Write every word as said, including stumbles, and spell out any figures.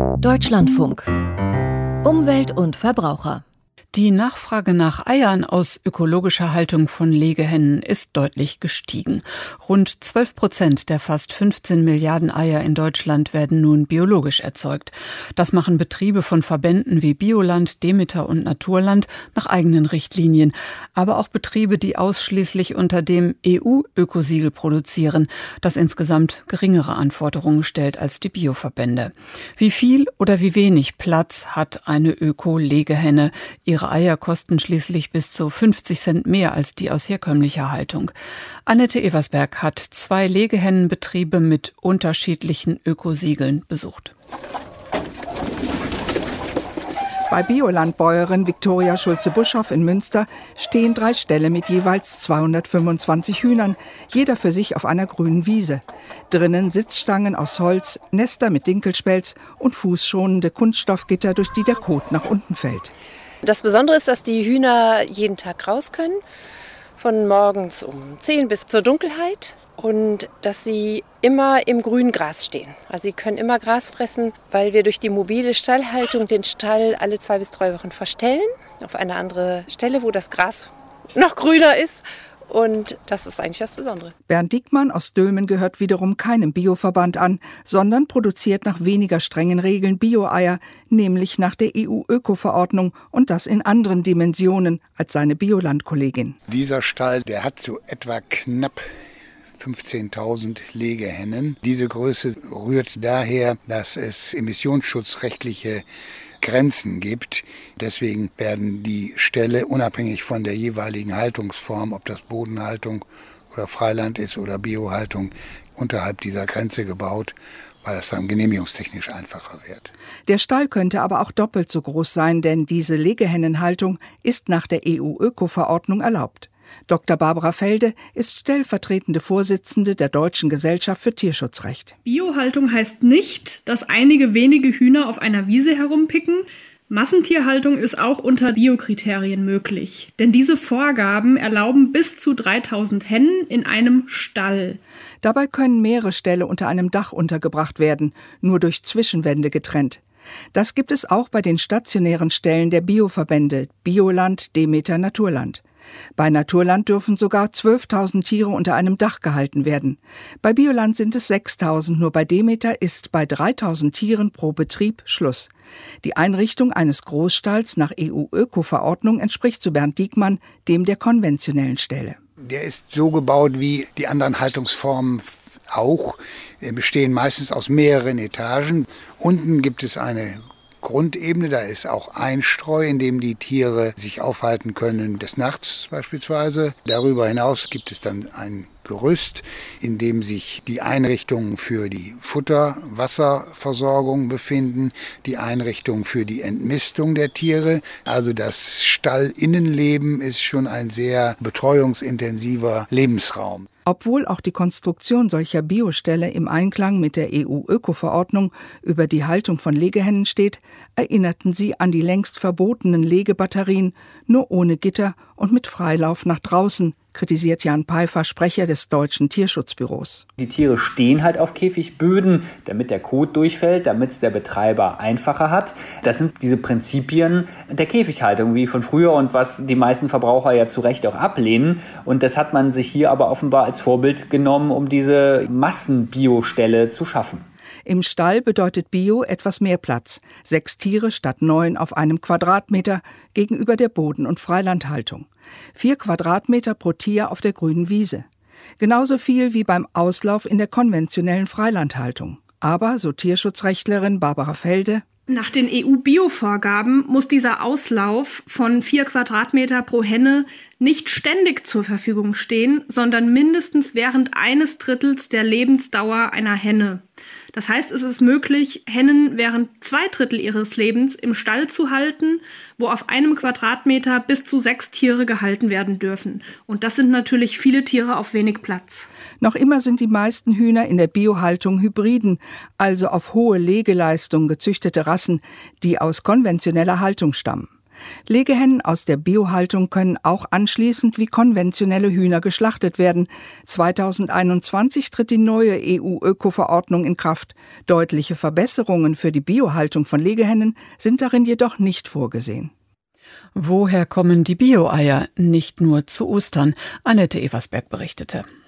Deutschlandfunk. Umwelt und Verbraucher. Die Nachfrage nach Eiern aus ökologischer Haltung von Legehennen ist deutlich gestiegen. Rund zwölf Prozent der fast fünfzehn Milliarden Eier in Deutschland werden nun biologisch erzeugt. Das machen Betriebe von Verbänden wie Bioland, Demeter und Naturland nach eigenen Richtlinien. Aber auch Betriebe, die ausschließlich unter dem E U-Ökosiegel produzieren, das insgesamt geringere Anforderungen stellt als die Bioverbände. Wie viel oder wie wenig Platz hat eine Öko-Legehenne? Ihre Eier kosten schließlich bis zu fünfzig Cent mehr als die aus herkömmlicher Haltung. Annette Eversberg hat zwei Legehennenbetriebe mit unterschiedlichen Ökosiegeln besucht. Bei Biolandbäuerin Viktoria Schulze-Buschhoff in Münster stehen drei Ställe mit jeweils zweihundertfünfundzwanzig Hühnern, jeder für sich auf einer grünen Wiese. Drinnen Sitzstangen aus Holz, Nester mit Dinkelspelz und fußschonende Kunststoffgitter, durch die der Kot nach unten fällt. Das Besondere ist, dass die Hühner jeden Tag raus können, von morgens um zehn bis zur Dunkelheit, und dass sie immer im grünen Gras stehen. Also sie können immer Gras fressen, weil wir durch die mobile Stallhaltung den Stall alle zwei bis drei Wochen verstellen, auf eine andere Stelle, wo das Gras noch grüner ist. Und das ist eigentlich das Besondere. Bernd Diekmann aus Dülmen gehört wiederum keinem Bioverband an, sondern produziert nach weniger strengen Regeln Bio-Eier, nämlich nach der E U-Öko-Verordnung, und das in anderen Dimensionen als seine Bioland-Kollegin. Dieser Stall, der hat so etwa knapp fünfzehntausend Legehennen. Diese Größe rührt daher, dass es emissionsschutzrechtliche Grenzen gibt. Deswegen werden die Ställe unabhängig von der jeweiligen Haltungsform, ob das Bodenhaltung oder Freiland ist oder Biohaltung, unterhalb dieser Grenze gebaut, weil es dann genehmigungstechnisch einfacher wird. Der Stall könnte aber auch doppelt so groß sein, denn diese Legehennenhaltung ist nach der E U-Öko-Verordnung erlaubt. Doktor Barbara Felde ist stellvertretende Vorsitzende der Deutschen Gesellschaft für Tierschutzrecht. Biohaltung heißt nicht, dass einige wenige Hühner auf einer Wiese herumpicken. Massentierhaltung ist auch unter Biokriterien möglich. Denn diese Vorgaben erlauben bis zu dreitausend Hennen in einem Stall. Dabei können mehrere Ställe unter einem Dach untergebracht werden, nur durch Zwischenwände getrennt. Das gibt es auch bei den stationären Ställen der Bioverbände Bioland, Demeter, Naturland. Bei Naturland dürfen sogar zwölftausend Tiere unter einem Dach gehalten werden. Bei Bioland sind es sechstausend, nur bei Demeter ist bei dreitausend Tieren pro Betrieb Schluss. Die Einrichtung eines Großstalls nach E U-Öko-Verordnung entspricht zu Bernd Diekmann dem der konventionellen Ställe. Der ist so gebaut wie die anderen Haltungsformen auch. Wir bestehen meistens aus mehreren Etagen. Unten gibt es eine Grundebene, da ist auch Einstreu, in dem die Tiere sich aufhalten können, des Nachts beispielsweise. Darüber hinaus gibt es dann ein Gerüst, in dem sich die Einrichtungen für die Futter-Wasserversorgung befinden, die Einrichtungen für die Entmistung der Tiere. Also das Stallinnenleben ist schon ein sehr betreuungsintensiver Lebensraum. Obwohl auch die Konstruktion solcher Bioställe im Einklang mit der E U-Öko-Verordnung über die Haltung von Legehennen steht, erinnerten sie an die längst verbotenen Legebatterien, nur ohne Gitter und mit Freilauf nach draußen, kritisiert Jan Peifer, Sprecher des Deutschen Tierschutzbüros. Die Tiere stehen halt auf Käfigböden, damit der Kot durchfällt, damit es der Betreiber einfacher hat. Das sind diese Prinzipien der Käfighaltung wie von früher und was die meisten Verbraucher ja zu Recht auch ablehnen. Und das hat man sich hier aber offenbar als Vorbild genommen, um diese Massenbioställe zu schaffen. Im Stall bedeutet Bio etwas mehr Platz. Sechs Tiere statt neun auf einem Quadratmeter gegenüber der Boden- und Freilandhaltung. Vier Quadratmeter pro Tier auf der grünen Wiese. Genauso viel wie beim Auslauf in der konventionellen Freilandhaltung. Aber, so Tierschutzrechtlerin Barbara Felde, nach den E U-Bio-Vorgaben muss dieser Auslauf von vier Quadratmeter pro Henne nicht ständig zur Verfügung stehen, sondern mindestens während eines Drittels der Lebensdauer einer Henne. Das heißt, es ist möglich, Hennen während zwei Drittel ihres Lebens im Stall zu halten, wo auf einem Quadratmeter bis zu sechs Tiere gehalten werden dürfen. Und das sind natürlich viele Tiere auf wenig Platz. Noch immer sind die meisten Hühner in der Biohaltung Hybriden, also auf hohe Legeleistung gezüchtete Rassen, die aus konventioneller Haltung stammen. Legehennen aus der Biohaltung können auch anschließend wie konventionelle Hühner geschlachtet werden. zweitausendeinundzwanzig tritt die neue E U-Öko-Verordnung in Kraft. Deutliche Verbesserungen für die Biohaltung von Legehennen sind darin jedoch nicht vorgesehen. Woher kommen die Bio-Eier? Nicht nur zu Ostern. Annette Eversberg berichtete.